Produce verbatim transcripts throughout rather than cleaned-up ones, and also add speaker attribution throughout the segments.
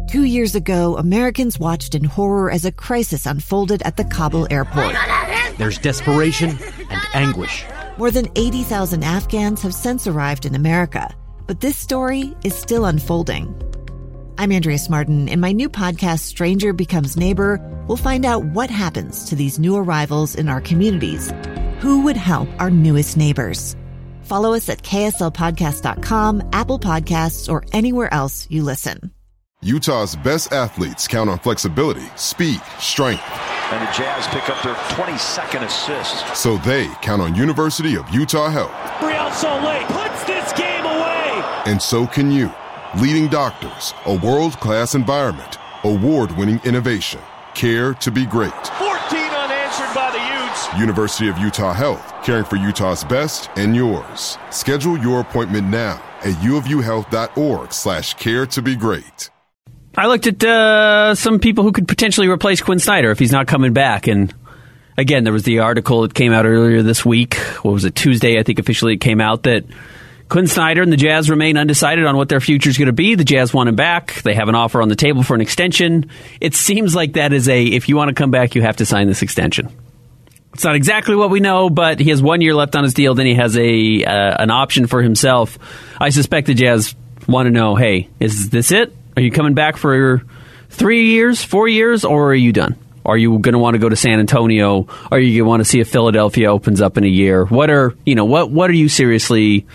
Speaker 1: Two years ago, Americans watched in horror as a crisis unfolded at the Kabul airport.
Speaker 2: There's desperation and anguish.
Speaker 1: More than eighty thousand Afghans have since arrived in America, but this story is still unfolding. I'm Andrea Martin. In my new podcast, Stranger Becomes Neighbor, we'll find out what happens to these new arrivals in our communities. Who would help our newest neighbors? Follow us at K S L podcast dot com, Apple Podcasts, or anywhere else you listen.
Speaker 3: Utah's best athletes count on flexibility, speed, strength.
Speaker 4: And the Jazz pick up their twenty-second assist.
Speaker 3: So they count on University of Utah Health.
Speaker 5: Real Salt Lake puts this game away.
Speaker 3: And so can you. Leading doctors, a world-class environment, award-winning innovation, care to be great.
Speaker 5: fourteen unanswered by the Utes.
Speaker 3: University of Utah Health, caring for Utah's best and yours. Schedule your appointment now at uofuhealth.org slash care to be great.
Speaker 6: I looked at uh, some people who could potentially replace Quinn Snyder if he's not coming back. And again, there was the article that came out earlier this week. What was it, Tuesday, I think officially it came out, that Quinn Snyder and the Jazz remain undecided on what their future is going to be. The Jazz want him back. They have an offer on the table for an extension. It seems like that is a, if you want to come back, you have to sign this extension. It's not exactly what we know, but he has one year left on his deal. Then he has a uh, an option for himself. I suspect the Jazz want to know, hey, is this it? Are you coming back for three years, four years, or are you done? Are you going to want to go to San Antonio? Are you going to want to see if Philadelphia opens up in a year? What are you know? What what are you seriously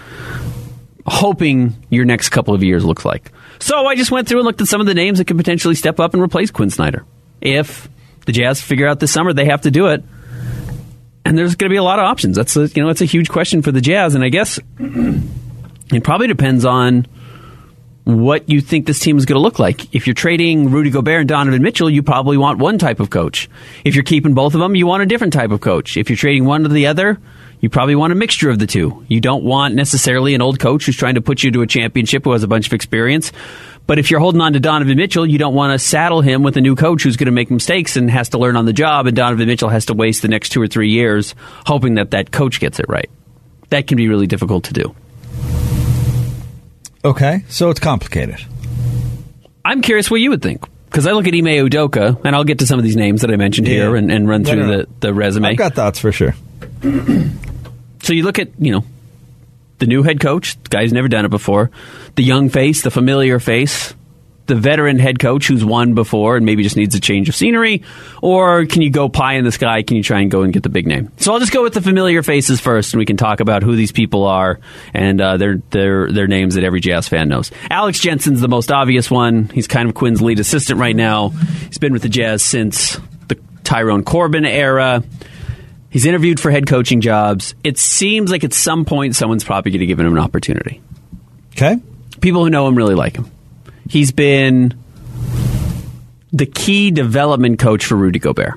Speaker 6: hoping your next couple of years looks like? So I just went through and looked at some of the names that could potentially step up and replace Quinn Snyder. If the Jazz figure out this summer they have to do it, and there's going to be a lot of options. That's a, you know, it's a huge question for the Jazz, and I guess it probably depends on what you think this team is going to look like. If you're trading Rudy Gobert and Donovan Mitchell, you probably want one type of coach. If you're keeping both of them, you want a different type of coach. If you're trading one to the other, you probably want a mixture of the two. You don't want necessarily an old coach who's trying to put you to a championship who has a bunch of experience. But if you're holding on to Donovan Mitchell, you don't want to saddle him with a new coach who's going to make mistakes and has to learn on the job, and Donovan Mitchell has to waste the next two or three years hoping that that coach gets it right. That can be really difficult to do.
Speaker 7: Okay, so it's complicated.
Speaker 6: I'm curious what you would think, because I look at Ime Udoka, and I'll get to some of these names that I mentioned yeah. here and, and run through the, the resume.
Speaker 7: I've got thoughts for sure.
Speaker 6: So you look at, you know, the new head coach, the guy who's never done it before, the young face, the familiar face, the veteran head coach who's won before and maybe just needs a change of scenery, or can you go pie in the sky? Can you try and go and get the big name? So I'll just go with the familiar faces first, and we can talk about who these people are and uh, their their their names that every Jazz fan knows. Alex Jensen's the most obvious one. He's kind of Quinn's lead assistant right now. He's been with the Jazz since the Tyrone Corbin era. He's interviewed for head coaching jobs. It seems like at some point someone's probably going to give him an opportunity.
Speaker 7: Okay.
Speaker 6: People who know him really like him. He's been the key development coach for Rudy Gobert.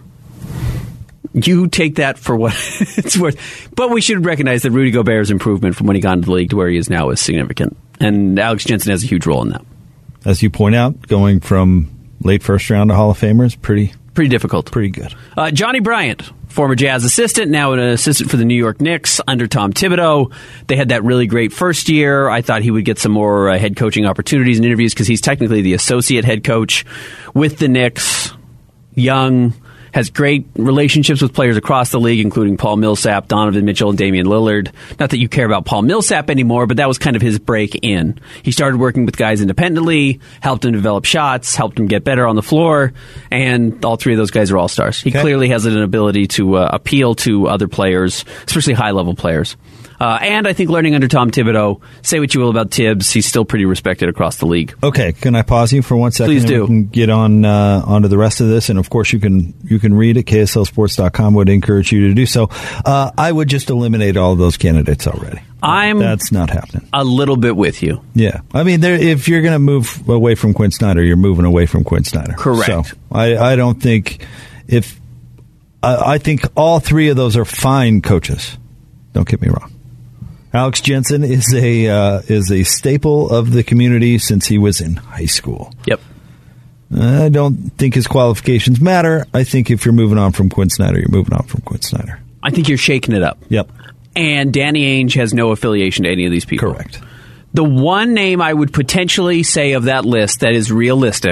Speaker 6: You take that for what it's worth. But we should recognize that Rudy Gobert's improvement from when he got into the league to where he is now is significant. And Alex Jensen has a huge role in that.
Speaker 7: As you point out, going from late first round to Hall of Famer is pretty...
Speaker 6: Pretty difficult.
Speaker 7: Pretty good.
Speaker 6: Uh, Johnny Bryant, former Jazz assistant, now an assistant for the New York Knicks under Tom Thibodeau. They had that really great first year. I thought he would get some more uh, head coaching opportunities and interviews because he's technically the associate head coach with the Knicks. Young, has great relationships with players across the league, including Paul Millsap, Donovan Mitchell, and Damian Lillard. Not that you care about Paul Millsap anymore, but that was kind of his break in. He started working with guys independently, helped him develop shots, helped him get better on the floor, and all three of those guys are all-stars. He okay. clearly has an ability to uh, appeal to other players, especially high-level players. Uh, and I think learning under Tom Thibodeau, say what you will about Tibbs, he's still pretty respected across the league.
Speaker 7: Okay, can I pause you for one second?
Speaker 6: Please do.
Speaker 7: We can get on uh, onto the rest of this, and of course you can you can read it. K S L sports dot com would encourage you to do so. Uh, I would just eliminate all of those candidates already.
Speaker 6: I'm
Speaker 7: That's not happening.
Speaker 6: A little bit with you.
Speaker 7: Yeah, I mean, there, if you're going to move away from Quinn Snyder, you're moving away from Quinn Snyder.
Speaker 6: Correct.
Speaker 7: So I, I don't think if I, I think all three of those are fine coaches. Don't get me wrong. Alex Jensen is a uh, is a staple of the community since he was in high school.
Speaker 6: Yep.
Speaker 7: I don't think his qualifications matter. I think if you're moving on from Quinn Snyder, you're moving on from Quinn Snyder.
Speaker 6: I think you're shaking it up.
Speaker 7: Yep.
Speaker 6: And Danny Ainge has no affiliation to any of these people.
Speaker 7: Correct.
Speaker 6: The one name I would potentially say of that list that is realistic,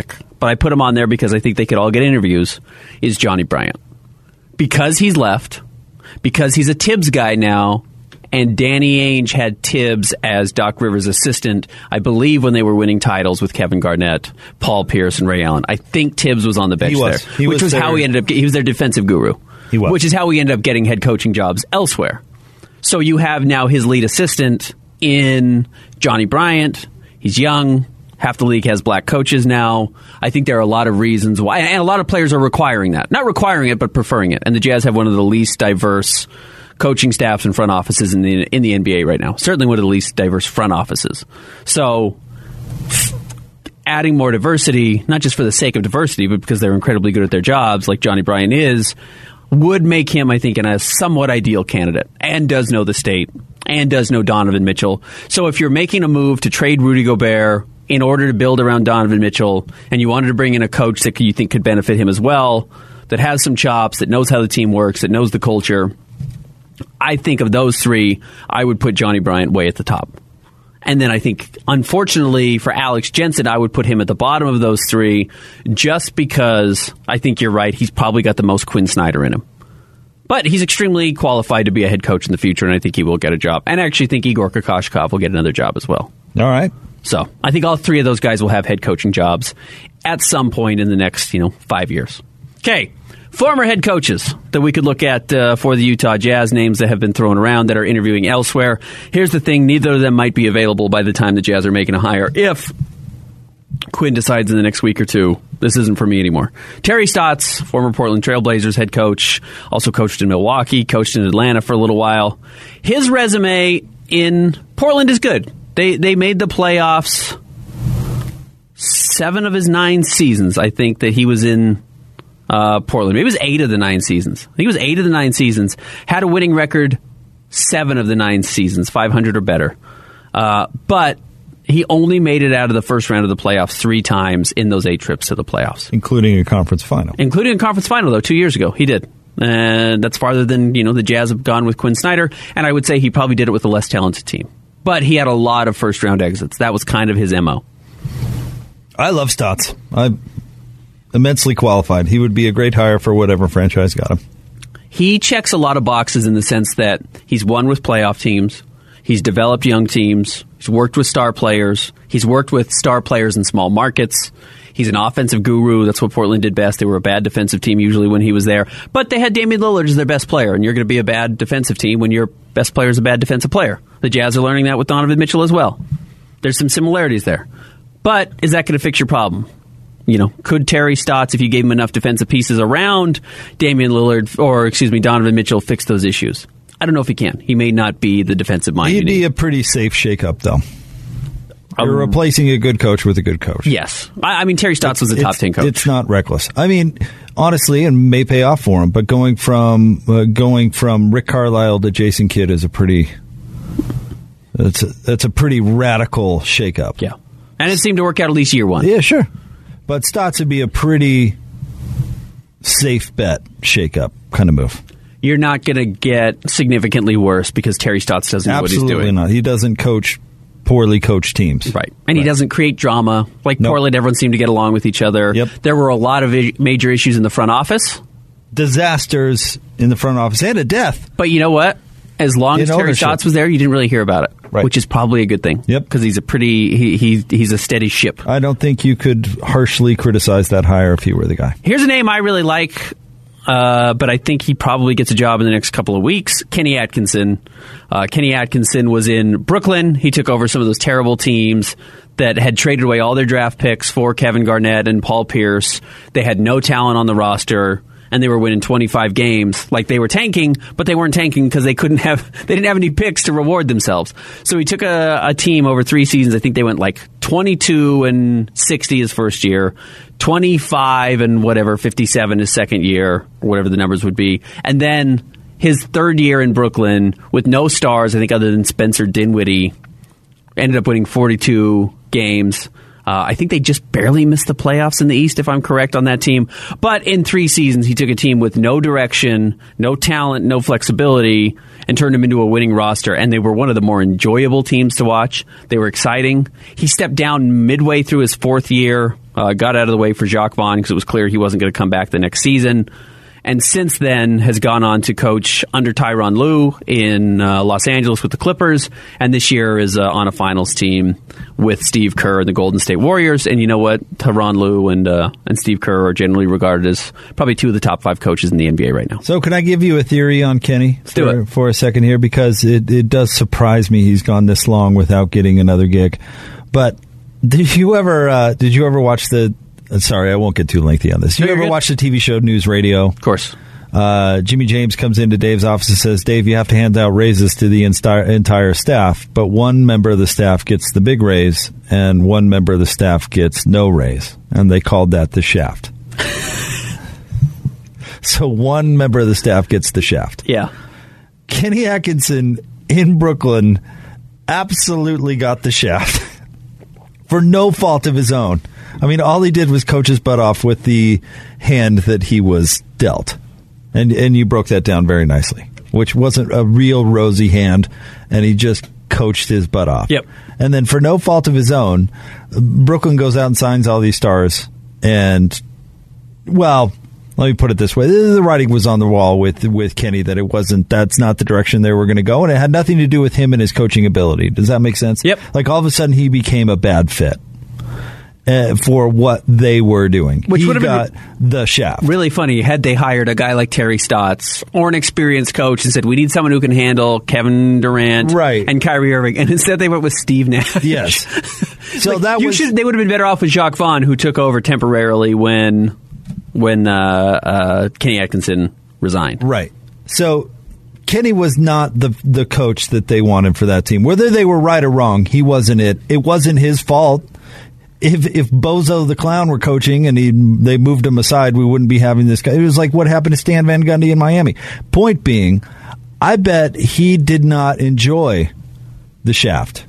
Speaker 6: but I put him on there because I think they could all get interviews, is Johnny Bryant. Because he's left, because he's a Tibbs guy now, and Danny Ainge had Tibbs as Doc Rivers' assistant, I believe, when they were winning titles with Kevin Garnett, Paul Pierce, and Ray Allen. I think Tibbs was on the bench
Speaker 7: he was.
Speaker 6: there,
Speaker 7: He
Speaker 6: which was,
Speaker 7: was
Speaker 6: how he ended up. He was their defensive guru.
Speaker 7: He was.
Speaker 6: Which is how he ended up getting head coaching jobs elsewhere. So you have now his lead assistant in Johnny Bryant. He's young. Half the league has black coaches now. I think there are a lot of reasons why, and a lot of players are requiring that. Not requiring it, but preferring it. And the Jazz have one of the least diverse coaching staffs and front offices in the in the N B A right now. Certainly one of the least diverse front offices. So adding more diversity, not just for the sake of diversity, but because they're incredibly good at their jobs, like Johnny Bryant is, would make him, I think, a somewhat ideal candidate, and does know the state, and does know Donovan Mitchell. So if you're making a move to trade Rudy Gobert in order to build around Donovan Mitchell, and you wanted to bring in a coach that you think could benefit him as well, that has some chops, that knows how the team works, that knows the culture, I think of those three, I would put Johnny Bryant way at the top. And then I think, unfortunately, for Alex Jensen, I would put him at the bottom of those three just because I think you're right. He's probably got the most Quinn Snyder in him. But he's extremely qualified to be a head coach in the future, and I think he will get a job. And I actually think Igor Kokoshkov will get another job as well.
Speaker 7: All right.
Speaker 6: So I think all three of those guys will have head coaching jobs at some point in the next, you know, five years. Okay. Former head coaches that we could look at uh, for the Utah Jazz, names that have been thrown around that are interviewing elsewhere. Here's the thing. Neither of them might be available by the time the Jazz are making a hire. If Quinn decides in the next week or two, this isn't for me anymore. Terry Stotts, former Portland Trailblazers head coach, also coached in Milwaukee, coached in Atlanta for a little while. His resume in Portland is good. They they made the playoffs seven of his nine seasons, I think, that he was in uh, Portland. Maybe it was eight of the nine seasons. I think it was eight of the nine seasons. Had a winning record seven of the nine seasons, five hundred or better. Uh, but he only made it out of the first round of the playoffs three times in those eight trips to the playoffs.
Speaker 7: Including a conference final.
Speaker 6: Including a conference final, though, two years ago. He did. And that's farther than, you know, the Jazz have gone with Quinn Snyder. And I would say he probably did it with a less talented team. But he had a lot of first-round exits. That was kind of his M O.
Speaker 7: I love Stotts. I'm immensely qualified. He would be a great hire for whatever franchise got him.
Speaker 6: He checks a lot of boxes in the sense that he's won with playoff teams. He's developed young teams. He's worked with star players. He's worked with star players in small markets. He's an offensive guru. That's what Portland did best. They were a bad defensive team usually when he was there. But they had Damian Lillard as their best player, and you're going to be a bad defensive team when your best player is a bad defensive player. The Jazz are learning that with Donovan Mitchell as well. There's some similarities there. But is that going to fix your problem? You know, could Terry Stotts, if you gave him enough defensive pieces around Damian Lillard, or excuse me, Donovan Mitchell, fix those issues? I don't know if he can. He may not be the defensive mind.
Speaker 7: He'd be a pretty safe shakeup, though. You're
Speaker 6: Um,
Speaker 7: replacing a good coach with a good coach.
Speaker 6: Yes. I, I mean, Terry Stotts was a top
Speaker 7: It's-
Speaker 6: ten coach.
Speaker 7: It's not reckless. I mean, honestly, and may pay off for him, but going from uh, going from Rick Carlisle to Jason Kidd is a pretty that's a, that's a pretty radical shakeup.
Speaker 6: Yeah. And it seemed to work out at least year one.
Speaker 7: Yeah, sure. But Stotts would be a pretty safe bet shakeup kind of move.
Speaker 6: You're not going to get significantly worse because Terry Stotts doesn't know
Speaker 7: Absolutely
Speaker 6: what he's doing.
Speaker 7: not. He doesn't coach poorly coached teams.
Speaker 6: Right. And he
Speaker 7: Right.
Speaker 6: doesn't create drama. Like
Speaker 7: Nope.
Speaker 6: Portland, everyone seemed to get along with each other.
Speaker 7: Yep.
Speaker 6: There were a lot of i- major issues in the front office.
Speaker 7: Disasters in the front office and a death.
Speaker 6: But you know what? As long
Speaker 7: In
Speaker 6: as Terry
Speaker 7: ownership.
Speaker 6: Stotts was there, you didn't really hear about it,
Speaker 7: Right.
Speaker 6: which is probably a good thing.
Speaker 7: Yep.
Speaker 6: Because he's a pretty he, he he's a steady ship.
Speaker 7: I don't think you could harshly criticize that hire if he were the guy.
Speaker 6: Here's a name I really like, uh, but I think he probably gets a job in the next couple of weeks. Kenny Atkinson. Uh, Kenny Atkinson was in Brooklyn. He took over some of those terrible teams that had traded away all their draft picks for Kevin Garnett and Paul Pierce. They had no talent on the roster, and they were winning twenty-five games. Like, they were tanking, but they weren't tanking because they couldn't have they didn't have any picks to reward themselves. So he took a, a team over three seasons. I think they went like twenty-two and sixty his first year, twenty-five and whatever, fifty-seven his second year, or whatever the numbers would be. And then his third year in Brooklyn with no stars, I think other than Spencer Dinwiddie, ended up winning forty-two games. Uh, I think they just barely missed the playoffs in the East, if I'm correct on that team. But in three seasons, he took a team with no direction, no talent, no flexibility, and turned them into a winning roster. And they were one of the more enjoyable teams to watch. They were exciting. He stepped down midway through his fourth year Uh, got out of the way for Jacques Vaughn because it was clear he wasn't going to come back the next season. And since then has gone on to coach under Tyronn Lue in uh, Los Angeles with the Clippers, and this year is uh, on a finals team with Steve Kerr and the Golden State Warriors. And you know what? Tyronn Lue and uh, and Steve Kerr are generally regarded as probably two of the top five coaches in the N B A right now.
Speaker 7: So can I give you a theory on Kenny
Speaker 6: Let's
Speaker 7: for,
Speaker 6: do it.
Speaker 7: for a second here? Because it, it does surprise me he's gone this long without getting another gig. But did you ever uh, did you ever watch the... Sorry, I won't get too lengthy on this. Did
Speaker 6: No,
Speaker 7: you ever
Speaker 6: good.
Speaker 7: watch the T V show News Radio?
Speaker 6: Of course.
Speaker 7: Uh, Jimmy James comes into Dave's office and says, Dave, you have to hand out raises to the entire, entire staff, but one member of the staff gets the big raise and one member of the staff gets no raise. And they called that the shaft. So one member of the staff gets the shaft.
Speaker 6: Yeah.
Speaker 7: Kenny Atkinson in Brooklyn absolutely got the shaft for no fault of his own. I mean, all he did was coach his butt off with the hand that he was dealt. And and you broke that down very nicely, which wasn't a real rosy hand, and he just coached his butt off.
Speaker 6: Yep.
Speaker 7: And then for no fault of his own, Brooklyn goes out and signs all these stars. And, well, let me put it this way. The writing was on the wall with, with Kenny that it wasn't, that's not the direction they were going to go, and it had nothing to do with him and his coaching ability. Does that make sense?
Speaker 6: Yep.
Speaker 7: Like all of a sudden he became a bad fit. Uh, for what they were doing.
Speaker 6: Which
Speaker 7: he
Speaker 6: would have
Speaker 7: got
Speaker 6: been
Speaker 7: the shaft.
Speaker 6: really funny had they hired a guy like Terry Stotts or an experienced coach and said, we need someone who can handle Kevin Durant
Speaker 7: Right.
Speaker 6: and Kyrie Irving. And instead they went with Steve Nash.
Speaker 7: Yes. So
Speaker 6: Like,
Speaker 7: that
Speaker 6: you
Speaker 7: was...
Speaker 6: should, they would have been better off with Jacques Vaughn, who took over temporarily when when uh, uh, Kenny Atkinson resigned.
Speaker 7: Right. So Kenny was not the the coach that they wanted for that team. Whether they were right or wrong, he wasn't it. It wasn't his fault. If if Bozo the Clown were coaching and he they moved him aside, we wouldn't be having this guy. It was like what happened to Stan Van Gundy in Miami. Point being, I bet he did not enjoy the shaft.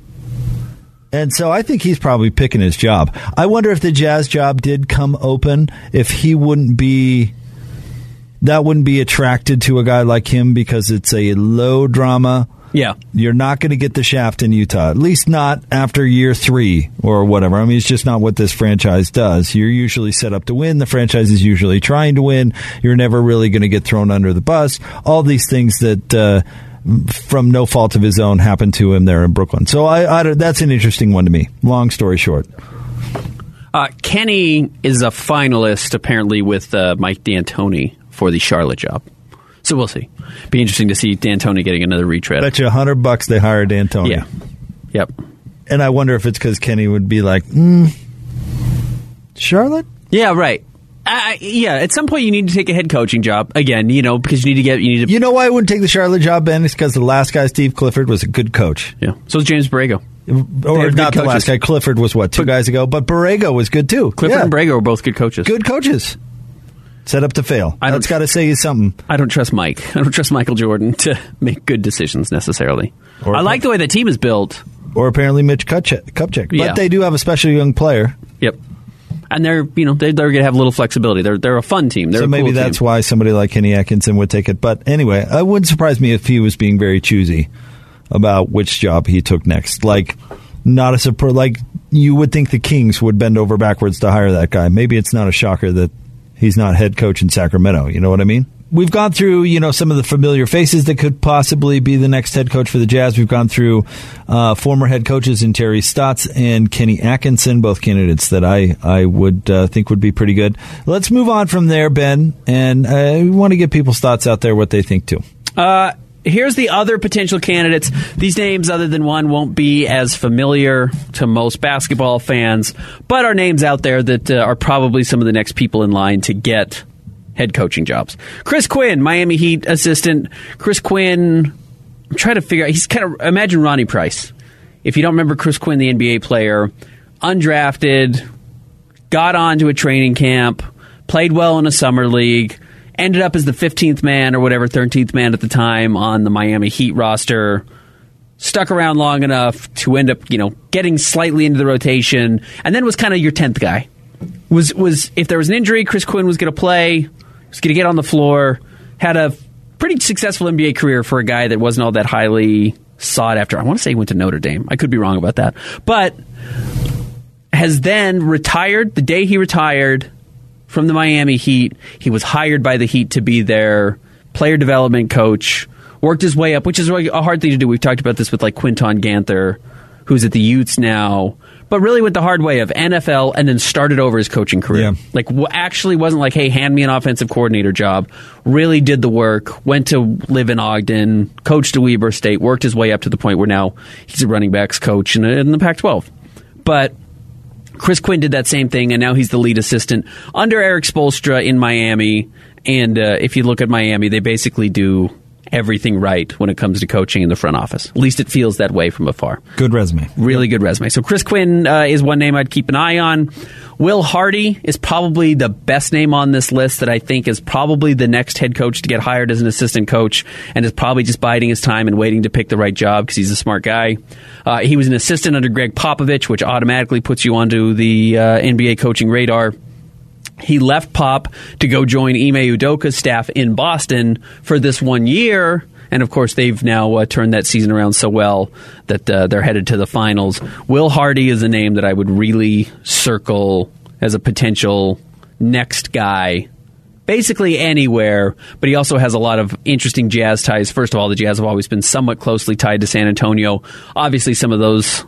Speaker 7: And so I think he's probably picking his job. I wonder if the Jazz job did come open, if he wouldn't be, that wouldn't be attracted to a guy like him because it's a low drama.
Speaker 6: Yeah.
Speaker 7: You're not going to get the shaft in Utah, at least not after year three or whatever. I mean, it's just not what this franchise does. You're usually set up to win. The franchise is usually trying to win. You're never really going to get thrown under the bus. All these things that, uh, from no fault of his own, happened to him there in Brooklyn. So I, I, that's an interesting one to me. Long story short.
Speaker 6: Uh, Kenny is a finalist, apparently, with uh, Mike D'Antoni for the Charlotte job. So we'll see. Be interesting to see D'Antoni getting another retread.
Speaker 7: Bet you a hundred bucks they hired D'Antoni.
Speaker 6: Yeah. Yep.
Speaker 7: And I wonder if it's because Kenny would be like, mm, Charlotte?
Speaker 6: Yeah, right. Uh, yeah, at some point you need to take a head coaching job again. You know, because you need to get you need to.
Speaker 7: You know why I wouldn't take the Charlotte job, Ben? It's because the last guy, Steve Clifford, was a good coach.
Speaker 6: Yeah. So is James Borrego.
Speaker 7: Or
Speaker 6: have
Speaker 7: not
Speaker 6: good
Speaker 7: the last
Speaker 6: coaches.
Speaker 7: guy. Clifford was what, two
Speaker 6: But-
Speaker 7: guys ago? But Borrego was good too.
Speaker 6: Clifford
Speaker 7: Yeah.
Speaker 6: and Borrego were both good coaches.
Speaker 7: Good coaches. Set up to fail.
Speaker 6: I don't-
Speaker 7: That's got to say you something.
Speaker 6: I don't trust Mike. I don't trust Michael Jordan to make good decisions necessarily.
Speaker 7: Or-
Speaker 6: I like the way the team is built.
Speaker 7: Or apparently Mitch Kupchak. Kupchak. But
Speaker 6: Yeah.
Speaker 7: they do have a special young player.
Speaker 6: Yep. And they're, you know, they're, they're going to have a little flexibility. They're they're a fun team. They're
Speaker 7: So
Speaker 6: a
Speaker 7: maybe
Speaker 6: cool
Speaker 7: that's
Speaker 6: team.
Speaker 7: why somebody like Kenny Atkinson would take it. But anyway, it wouldn't surprise me if he was being very choosy about which job he took next. Like, not a surprise. Like, you would think the Kings would bend over backwards to hire that guy. Maybe it's not a shocker that he's not head coach in Sacramento. You know what I mean? We've gone through, you know, some of the familiar faces that could possibly be the next head coach for the Jazz. We've gone through uh, former head coaches in Terry Stotts and Kenny Atkinson, both candidates that I, I would uh, think would be pretty good. Let's move on from there, Ben, and uh, we want to get people's thoughts out there, what they think, too.
Speaker 6: Uh, here's the other potential candidates. These names, other than one, won't be as familiar to most basketball fans, but are names out there that uh, are probably some of the next people in line to get head coaching jobs. Chris Quinn, Miami Heat assistant. Chris Quinn, I'm trying to figure out, he's kind of, imagine Ronnie Price. If you don't remember Chris Quinn, the N B A player, undrafted, got onto a training camp, played well in a summer league, ended up as the fifteenth man or whatever, thirteenth man at the time on the Miami Heat roster, stuck around long enough to end up, you know, getting slightly into the rotation, and then was kind of your tenth guy. Was, was if there was an injury, Chris Quinn was going to play, was going to get on the floor, had a pretty successful N B A career for a guy that wasn't all that highly sought after. I want to say he went to Notre Dame. I could be wrong about that. But has then retired. The day he retired from the Miami Heat, he was hired by the Heat to be their player development coach, worked his way up, which is really a hard thing to do. We've talked about this with like Quinton Ganther, who's at the Utes now, but really went the hard way of N F L and then started over his coaching career. Yeah. Like, w- actually wasn't like, hey, hand me an offensive coordinator job. Really did the work, went to live in Ogden, coached at Weber State, worked his way up to the point where now he's a running backs coach in, in the Pac twelve. But Chris Quinn did that same thing, and now he's the lead assistant under Eric Spoelstra in Miami. And uh, if you look at Miami, they basically do everything right when it comes to coaching in the front office. At least it feels that way from afar.
Speaker 7: Good resume.
Speaker 6: Really good resume. So Chris Quinn uh, is one name I'd keep an eye on. Will Hardy is probably the best name on this list that I think is probably the next head coach to get hired as an assistant coach and is probably just biding his time and waiting to pick the right job because he's a smart guy. Uh, he was an assistant under Greg Popovich, which automatically puts you onto the uh, N B A coaching radar. He left Pop to go join Ime Udoka's staff in Boston for this one year. And, of course, they've now uh, turned that season around so well that uh, they're headed to the finals. Will Hardy is a name that I would really circle as a potential next guy, basically anywhere. But he also has a lot of interesting Jazz ties. First of all, the Jazz have always been somewhat closely tied to San Antonio. Obviously, some of those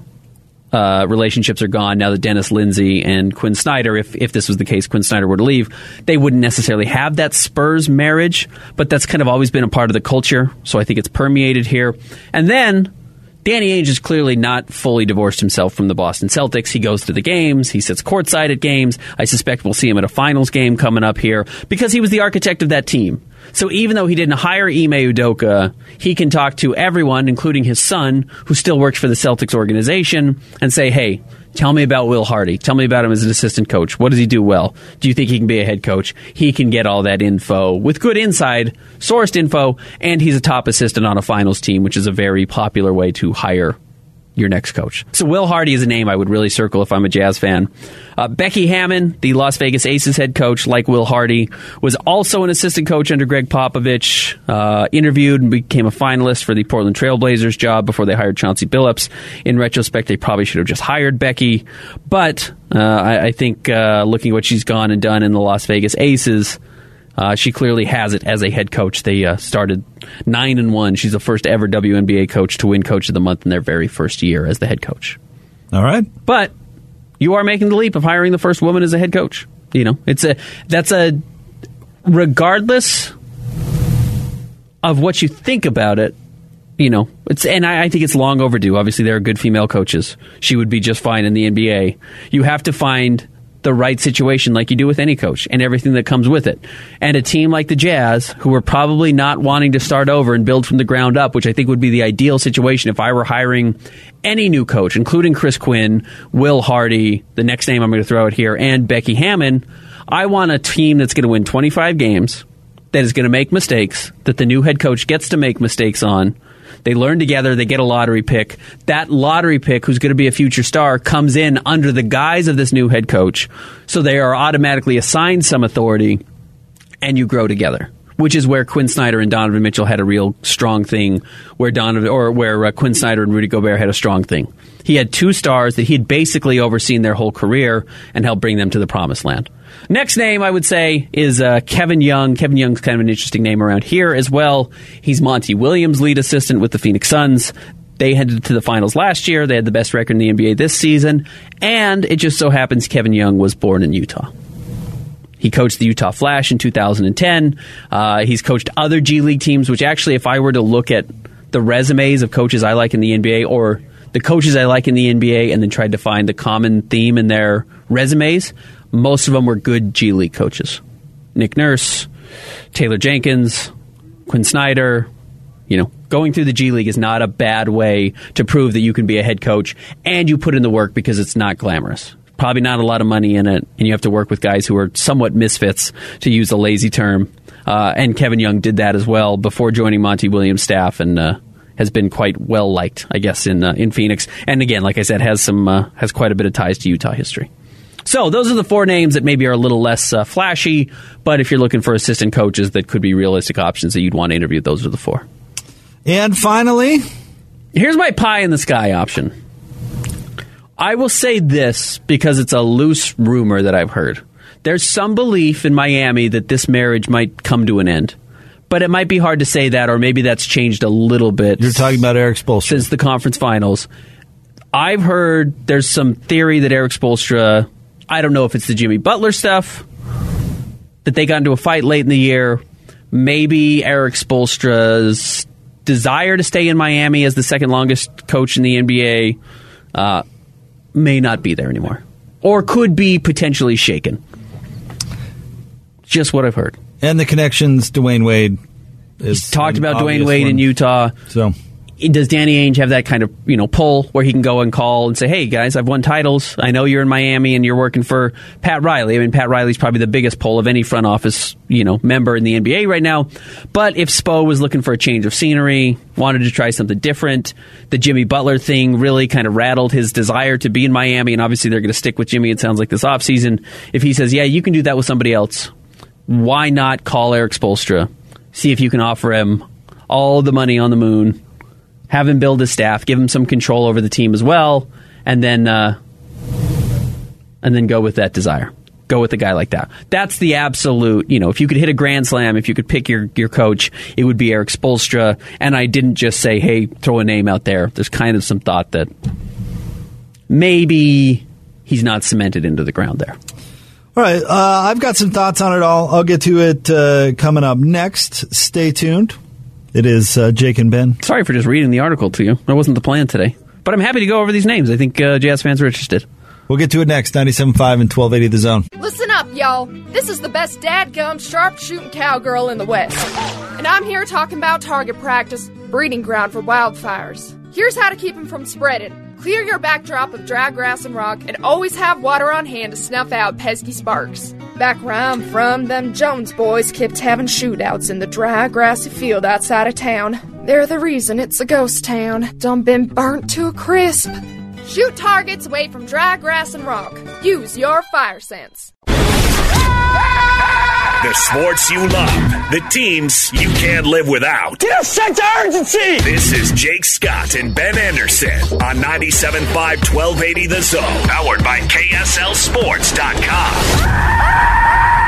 Speaker 6: Uh, relationships are gone now that Dennis Lindsey and Quinn Snyder, if if this was the case, Quinn Snyder were to leave, they wouldn't necessarily have that Spurs marriage, but that's kind of always been a part of the culture, so I think it's permeated here. And then Danny Ainge is clearly not fully divorced himself from the Boston Celtics. He goes to the games. He sits courtside at games. I suspect we'll see him at a finals game coming up here because he was the architect of that team. So even though he didn't hire Ime Udoka, he can talk to everyone, including his son, who still works for the Celtics organization, and say, hey, tell me about Will Hardy. Tell me about him as an assistant coach. What does he do well? Do you think he can be a head coach? He can get all that info with good inside sourced info, and he's a top assistant on a finals team, which is a very popular way to hire your next coach. So Will Hardy is a name I would really circle if I'm a Jazz fan. Uh, Becky Hammon, the Las Vegas Aces head coach, like Will Hardy, was also an assistant coach under Greg Popovich, uh, interviewed and became a finalist for the Portland Trail Blazers job before they hired Chauncey Billups. In retrospect, they probably should have just hired Becky. But uh, I, I think uh, looking at what she's gone and done in the Las Vegas Aces, Uh, she clearly has it as a head coach. They uh, started nine and one. She's the first ever W N B A coach to win Coach of the Month in their very first year as the head coach.
Speaker 7: All right,
Speaker 6: but you are making the leap of hiring the first woman as a head coach. You know, it's a that's a regardless of what you think about it. You know, it's and I, I think it's long overdue. Obviously, there are good female coaches. She would be just fine in the N B A. You have to find the right situation like you do with any coach and everything that comes with it. And a team like the Jazz, who are probably not wanting to start over and build from the ground up, which I think would be the ideal situation if I were hiring any new coach, including Chris Quinn, Will Hardy, the next name I'm going to throw out here, and Becky Hammon. I want a team that's going to win twenty-five games, that is going to make mistakes, that the new head coach gets to make mistakes on. They learn together. They get a lottery pick. That lottery pick, who's going to be a future star, comes in under the guise of this new head coach. So they are automatically assigned some authority, and you grow together, which is where Quinn Snyder and Donovan Mitchell had a real strong thing, where Donovan or where uh, Quinn Snyder and Rudy Gobert had a strong thing. He had two stars that he had basically overseen their whole career and helped bring them to the promised land. Next name, I would say, is uh, Kevin Young. Kevin Young's kind of an interesting name around here as well. He's Monty Williams' lead assistant with the Phoenix Suns. They headed to the finals last year. They had the best record in the N B A this season. And it just so happens Kevin Young was born in Utah. He coached the Utah Flash in two thousand ten. Uh, he's coached other G League teams, which actually, if I were to look at the resumes of coaches I like in the N B A or the coaches I like in the N B A and then tried to find the common theme in their resumes, most of them were good G League coaches. Nick Nurse, Taylor Jenkins, Quinn Snyder. You know, going through the G League is not a bad way to prove that you can be a head coach, and you put in the work because it's not glamorous. Probably not a lot of money in it, and you have to work with guys who are somewhat misfits, to use a lazy term. Uh, and Kevin Young did that as well before joining Monty Williams' staff, and uh, has been quite well liked, I guess, in uh, in Phoenix. And again, like I said, has some uh, has quite a bit of ties to Utah history. So those are the four names that maybe are a little less uh, flashy, but if you're looking for assistant coaches that could be realistic options that you'd want to interview, those are the four.
Speaker 7: And finally,
Speaker 6: here's my pie in the sky option. I will say this because it's a loose rumor that I've heard. There's some belief in Miami that this marriage might come to an end. But it might be hard to say that, or maybe that's changed a little bit.
Speaker 7: You're talking about Eric Spoelstra.
Speaker 6: Since the conference finals. I've heard there's some theory that Eric Spoelstra, I don't know if it's the Jimmy Butler stuff, that they got into a fight late in the year. Maybe Eric Spoelstra's desire to stay in Miami as the second longest coach in the N B A uh, may not be there anymore. Or could be potentially shaken. Just what I've heard.
Speaker 7: And the connections, Dwayne Wade.
Speaker 6: He's talked about Dwayne Wade one. in Utah.
Speaker 7: So,
Speaker 6: does Danny Ainge have that kind of, you know, pull where he can go and call and say, hey, guys, I've won titles. I know you're in Miami and you're working for Pat Riley. I mean, Pat Riley's probably the biggest pull of any front office, you know, member in the N B A right now. But if Spo was looking for a change of scenery, wanted to try something different, the Jimmy Butler thing really kind of rattled his desire to be in Miami. And obviously they're going to stick with Jimmy, it sounds like, this offseason. If he says, yeah, you can do that with somebody else, why not call Eric Spoelstra? See if you can offer him all the money on the moon, have him build his staff, give him some control over the team as well, and then uh, and then go with that desire. Go with a guy like that. That's the absolute, you know, if you could hit a grand slam, if you could pick your, your coach, it would be Eric Spoelstra. And I didn't just say, hey, throw a name out there. There's kind of some thought that maybe he's not cemented into the ground there.
Speaker 7: All right, uh, I've got some thoughts on it all. I'll get to it uh, coming up next. Stay tuned. It is uh, Jake and Ben.
Speaker 6: Sorry for just reading the article to you. That wasn't the plan today. But I'm happy to go over these names. I think uh, Jazz fans are interested.
Speaker 7: We'll get to it next. ninety-seven point five and twelve eighty The Zone.
Speaker 8: Listen up, y'all. This is the best dadgum sharp-shooting cowgirl in the West. And I'm here talking about target practice, breeding ground for wildfires. Here's how to keep them from spreading. Clear your backdrop of dry grass and rock, and always have water on hand to snuff out pesky sparks. Back where I'm from, them Jones boys kept having shootouts in the dry, grassy field outside of town. They're the reason it's a ghost town. Done been burnt to a crisp. Shoot targets away from dry grass and rock. Use your fire sense.
Speaker 9: The sports you love, the teams you can't live without.
Speaker 5: Get a sense of urgency!
Speaker 9: This is Jake Scott and Ben Anderson on ninety-seven point five, twelve eighty The Zone, powered by K S L Sports dot com.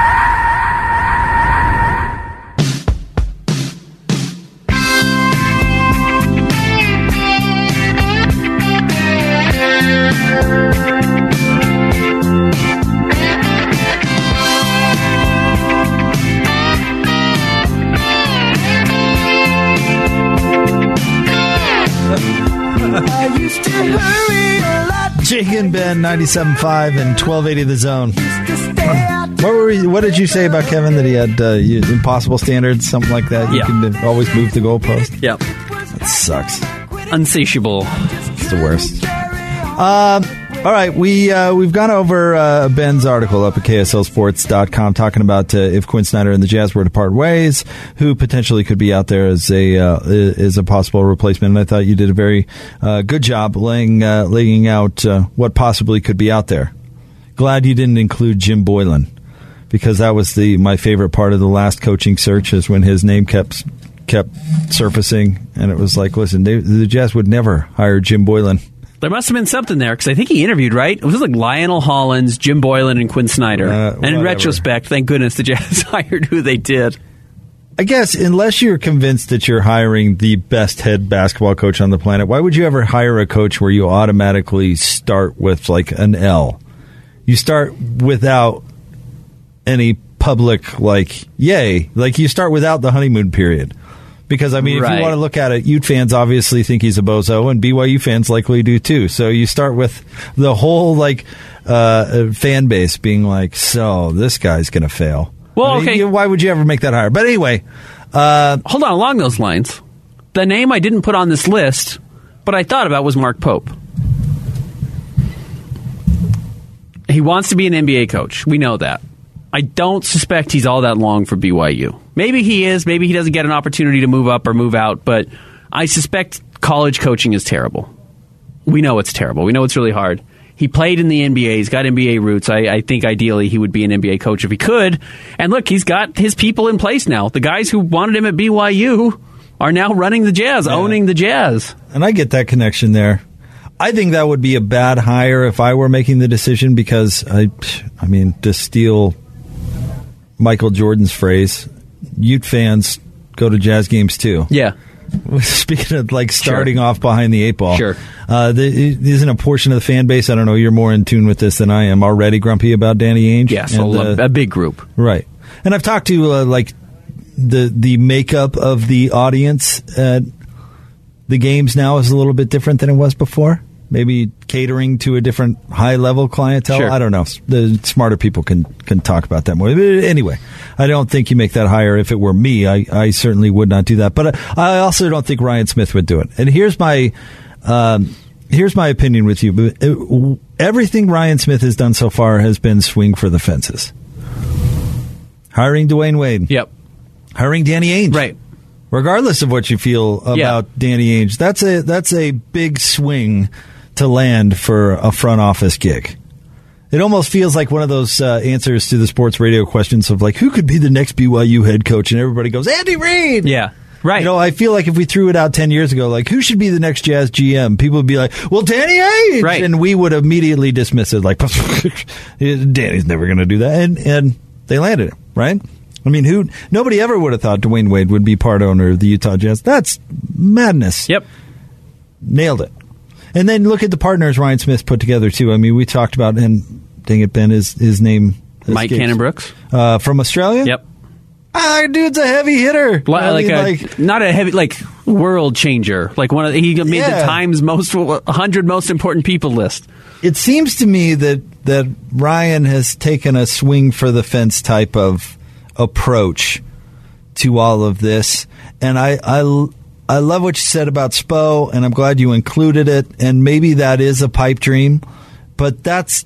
Speaker 7: Jake and Ben, ninety-seven point five and twelve eighty The Zone. What were we, what did you say about Kevin, that he had uh, impossible standards, something like that? You
Speaker 6: yeah.
Speaker 7: can always move the goalpost?
Speaker 6: Yep.
Speaker 7: That sucks.
Speaker 6: Insatiable.
Speaker 7: It's the worst. Um, all right, we, uh, we've gone over uh, Ben's article up at K S L Sports dot com talking about uh, if Quinn Snyder and the Jazz were to part ways, who potentially could be out there as a uh, as a possible replacement. And I thought you did a very uh, good job laying uh, laying out uh, what possibly could be out there. Glad you didn't include Jim Boylan, because that was the my favorite part of the last coaching search, is when his name kept kept surfacing, and it was like, listen, they, the Jazz would never hire Jim Boylan.
Speaker 6: There must have been something there, because I think he interviewed, right? It was like Lionel Hollins, Jim Boylan, and Quinn Snyder.
Speaker 7: Uh,
Speaker 6: and in
Speaker 7: whatever.
Speaker 6: retrospect, thank goodness the Jazz hired who they did.
Speaker 7: I guess unless you're convinced that you're hiring the best head basketball coach on the planet, why would you ever hire a coach where you automatically start with like an L? You start without any public, like, yay. Like, you start without the honeymoon period. Because, I mean,
Speaker 6: right.
Speaker 7: if you want to look at it, Ute fans obviously think he's a bozo, and B Y U fans likely do too. So you start with the whole, like, uh, fan base being like, so this guy's going to fail.
Speaker 6: Well,
Speaker 7: I mean,
Speaker 6: okay.
Speaker 7: you, why would you ever make that hire? But anyway. Uh,
Speaker 6: Hold on, along those lines, the name I didn't put on this list, but I thought about was Mark Pope. He wants to be an N B A coach. We know that. I don't suspect he's all that long for B Y U. Maybe he is. Maybe he doesn't get an opportunity to move up or move out. But I suspect college coaching is terrible. We know it's terrible. We know it's really hard. He played in the N B A. He's got N B A roots. I, I think ideally he would be an N B A coach if he could. And look, he's got his people in place now. The guys who wanted him at B Y U are now running the Jazz, yeah. owning the Jazz.
Speaker 7: And I get that connection there. I think that would be a bad hire if I were making the decision because, I, I mean, to steal Michael Jordan's phrase, Ute fans go to Jazz games too.
Speaker 6: Yeah.
Speaker 7: Speaking of like starting
Speaker 6: Sure.
Speaker 7: off behind the eight ball,
Speaker 6: Sure.
Speaker 7: uh, the, isn't a portion of the fan base, I don't know, you're more in tune with this than I am, already grumpy about Danny Ainge?
Speaker 6: Yes, a,
Speaker 7: And, uh,
Speaker 6: a big group.
Speaker 7: Right. And I've talked to uh, like the the makeup of the audience at the games now is a little bit different than it was before. Maybe catering to a different high-level clientele.
Speaker 6: Sure.
Speaker 7: I don't know. The smarter people can, can talk about that more. But anyway, I don't think you make that hire. If it were me, I, I certainly would not do that. But I also don't think Ryan Smith would do it. And here's my um, here's my opinion with you. Everything Ryan Smith has done so far has been swing for the fences. Hiring Dwayne Wade.
Speaker 6: Yep.
Speaker 7: Hiring Danny Ainge.
Speaker 6: Right.
Speaker 7: Regardless of what you feel about
Speaker 6: Yeah.
Speaker 7: Danny Ainge, that's a that's a big swing to land for a front office gig. It almost feels like one of those uh, answers to the sports radio questions of like, who could be the next B Y U head coach? And everybody goes, Andy Reid.
Speaker 6: Yeah. Right.
Speaker 7: You know, I feel like if we threw it out ten years ago, like, who should be the next Jazz G M? People would be like, well, Danny Ainge.
Speaker 6: Right.
Speaker 7: And we would immediately dismiss it like, Danny's never going to do that. And, and they landed him, right? I mean, who? Nobody ever would have thought Dwayne Wade would be part owner of the Utah Jazz. That's madness.
Speaker 6: Yep.
Speaker 7: Nailed it. And then look at the partners Ryan Smith put together, too. I mean, we talked about, and dang it, Ben, his, his name escapes.
Speaker 6: Mike Cannon-Brooks.
Speaker 7: Uh, from Australia?
Speaker 6: Yep.
Speaker 7: Ah, dude's a heavy hitter.
Speaker 6: Like,
Speaker 7: I mean,
Speaker 6: a,
Speaker 7: like,
Speaker 6: not a heavy, like, world changer. Like, one of the, he made
Speaker 7: Yeah.
Speaker 6: the Times most one hundred most important people list.
Speaker 7: it seems to me that, that Ryan has taken a swing for the fence type of approach to all of this. And I, I, I love what you said about Spo, and I'm glad you included it. And maybe that is a pipe dream, but that's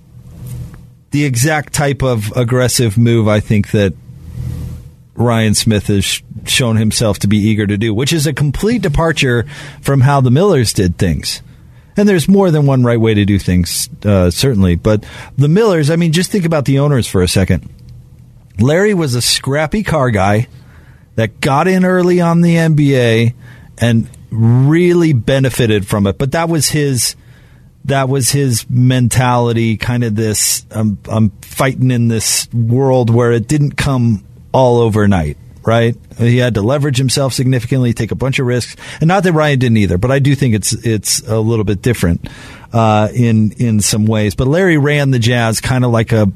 Speaker 7: the exact type of aggressive move I think that Ryan Smith has shown himself to be eager to do, which is a complete departure from how the Millers did things. And there's more than one right way to do things, uh, certainly. But the Millers, I mean, just think about the owners for a second. Larry was a scrappy car guy that got in early on the N B A and really benefited from it. But that was his that was his mentality, kind of this, I'm, I'm fighting in this world where it didn't come all overnight, right? He had to leverage himself significantly, take a bunch of risks. And not that Ryan didn't either, but I do think it's it's a little bit different uh, in in some ways. But Larry ran the Jazz kind of like a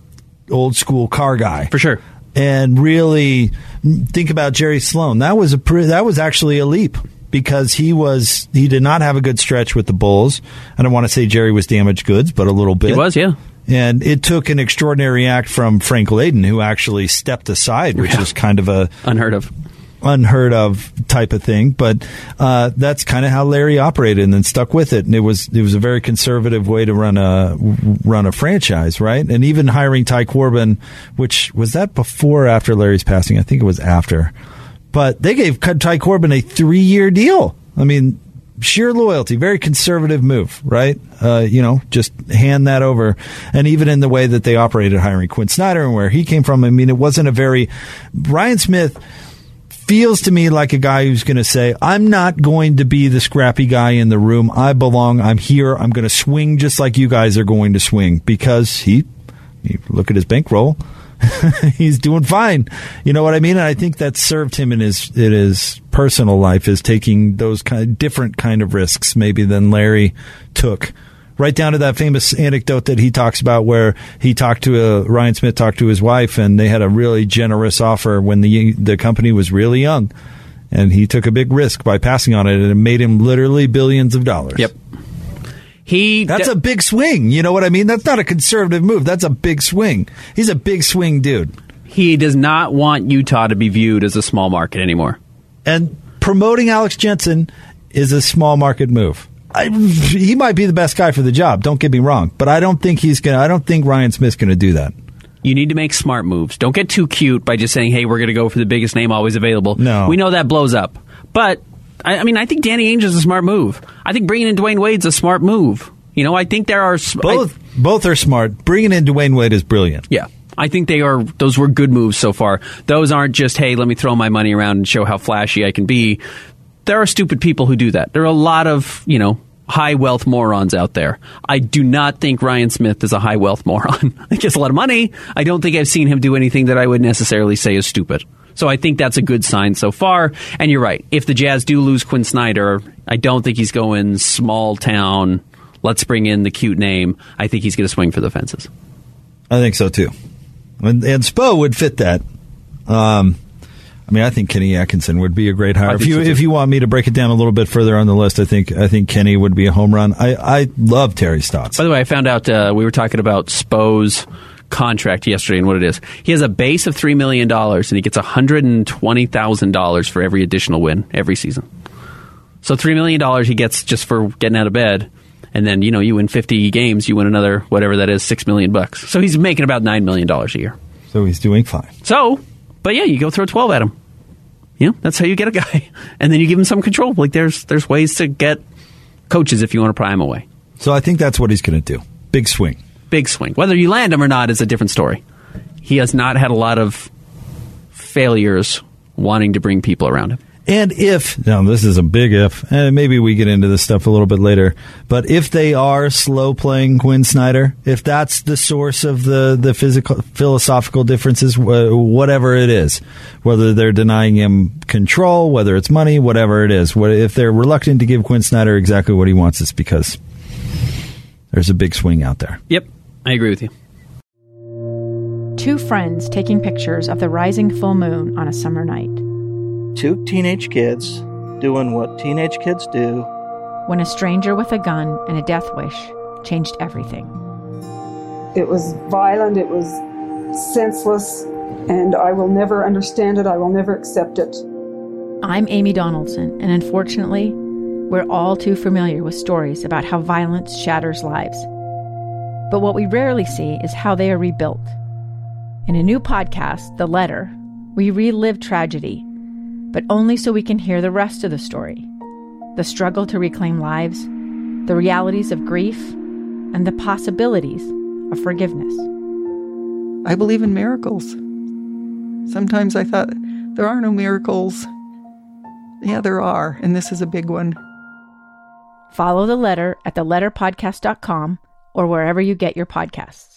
Speaker 7: old school car guy.
Speaker 6: For sure.
Speaker 7: And really think about Jerry Sloan. That was a pre- that was actually a leap because he was he did not have a good stretch with the Bulls. I don't want to say Jerry was damaged goods, but a little bit.
Speaker 6: He was, yeah.
Speaker 7: And it took an extraordinary act from Frank Layden, who actually stepped aside, which
Speaker 6: Yeah.
Speaker 7: is kind of a
Speaker 6: Unheard of.
Speaker 7: unheard of type of thing. But uh, that's kind of how Larry operated, and then stuck with it. And it was it was a very conservative way to run a run a franchise, right? And even hiring Ty Corbin, which was that before or after Larry's passing? I think it was after. But they gave Ty Corbin a three year deal. I mean, sheer loyalty, very conservative move, right? Uh, you know, just hand that over. And even in the way that they operated hiring Quinn Snyder and where he came from, I mean, it wasn't a very... Ryan Smith feels to me like a guy who's going to say, I'm not going to be the scrappy guy in the room. I belong. I'm here. I'm going to swing just like you guys are going to swing, because he, you look at his bankroll. He's doing fine. You know what I mean? And I think that served him in his in his personal life, is taking those kind of different kind of risks maybe than Larry took. Right down to that famous anecdote that he talks about where he talked to a, Ryan Smith talked to his wife, and they had a really generous offer when the the company was really young, and he took a big risk by passing on it, and it made him literally billions of dollars.
Speaker 6: Yep. He
Speaker 7: That's
Speaker 6: de-
Speaker 7: a big swing. You know what I mean? That's not a conservative move. That's a big swing. He's a big swing dude.
Speaker 6: He does not want Utah to be viewed as a small market anymore.
Speaker 7: And promoting Alex Jensen is a small market move. I, he might be the best guy for the job. Don't get me wrong, but I don't think he's gonna. I don't think Ryan Smith's gonna do that.
Speaker 6: You need to make smart moves. Don't get too cute by just saying, "Hey, we're going to go for the biggest name always available."
Speaker 7: No,
Speaker 6: we know that blows up. But I, I mean, I think Danny Ainge is a smart move. I think bringing in Dwayne Wade's a smart move. You know, I think there are
Speaker 7: both. I, both are smart. Bringing in Dwayne Wade is brilliant.
Speaker 6: Yeah. I think they are. Those were good moves so far. Those aren't just, hey, let me throw my money around and show how flashy I can be. There are stupid people who do that. There are a lot of, you know, high wealth morons out there. I do not think Ryan Smith is a high wealth moron. He gets a lot of money. I don't think I've seen him do anything that I would necessarily say is stupid. So I think that's a good sign so far. And you're right. If the Jazz do lose Quinn Snyder, I don't think he's going small town, let's bring in the cute name. I think he's going to swing for the fences.
Speaker 7: I think so, too. And, and Spo would fit that. Um, I mean, I think Kenny Atkinson would be a great hire. If you so if you want me to break it down a little bit further on the list, I think I think Kenny would be a home run. I, I love Terry Stotts.
Speaker 6: By the way, I found out uh, we were talking about Spo's contract yesterday and what it is. He has a base of three million dollars, and he gets one hundred twenty thousand dollars for every additional win every season. So three million dollars he gets just for getting out of bed. And then, you know, you win fifty games, you win another, whatever that is, six million bucks. So he's making about nine million dollars a year.
Speaker 7: So he's doing fine.
Speaker 6: So, but yeah, you go throw twelve at him. You know, that's how you get a guy. And then you give him some control. Like there's there's ways to get coaches if you want to pry him away.
Speaker 7: So I think that's what he's going to do. Big swing.
Speaker 6: Big swing. Whether you land him or not is a different story. He has not had a lot of failures wanting to bring people around him.
Speaker 7: And if, now this is a big if, and maybe we get into this stuff a little bit later, but if they are slow playing Quinn Snyder, if that's the source of the, the physical, philosophical differences, whatever it is, whether they're denying him control, whether it's money, whatever it is, if they're reluctant to give Quinn Snyder exactly what he wants, it's because there's a big swing out there.
Speaker 6: Yep, I agree with you.
Speaker 10: Two friends taking pictures of the rising full moon on a summer night.
Speaker 11: Two teenage kids doing what teenage kids do.
Speaker 10: When a stranger with a gun and a death wish changed everything.
Speaker 12: It was violent, it was senseless, and I will never understand it, I will never accept it.
Speaker 10: I'm Amy Donaldson, and unfortunately, we're all too familiar with stories about how violence shatters lives. But what we rarely see is how they are rebuilt. In a new podcast, The Letter, we relive tragedy, but only so we can hear the rest of the story. The struggle to reclaim lives, the realities of grief, and the possibilities of forgiveness.
Speaker 13: I believe in miracles. Sometimes I thought, there are no miracles. Yeah, there are, and this is a big one.
Speaker 10: Follow The Letter at the letter podcast dot com or wherever you get your podcasts.